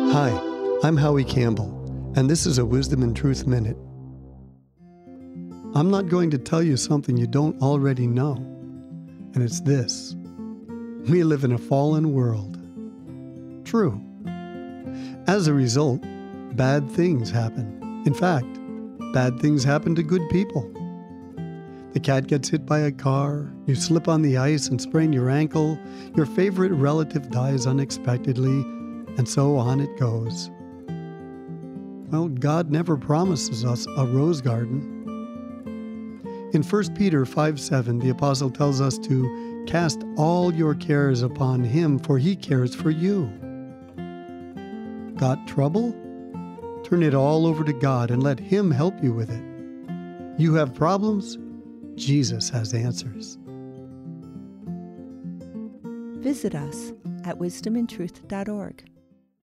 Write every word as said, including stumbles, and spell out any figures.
Hi, I'm Howie Campbell, and this is a Wisdom and Truth Minute. I'm not going to tell you something you don't already know, and it's this. We live in a fallen world. True. As a result, bad things happen. In fact, bad things happen to good people. The cat gets hit by a car, you slip on the ice and sprain your ankle, your favorite relative dies unexpectedly, and so on it goes. Well, God never promises us a rose garden. In First Peter five seven, the apostle tells us to cast all your cares upon Him, for He cares for you. Got trouble? Turn it all over to God and let Him help you with it. You have problems? Jesus has answers. Visit us at wisdom and truth dot org.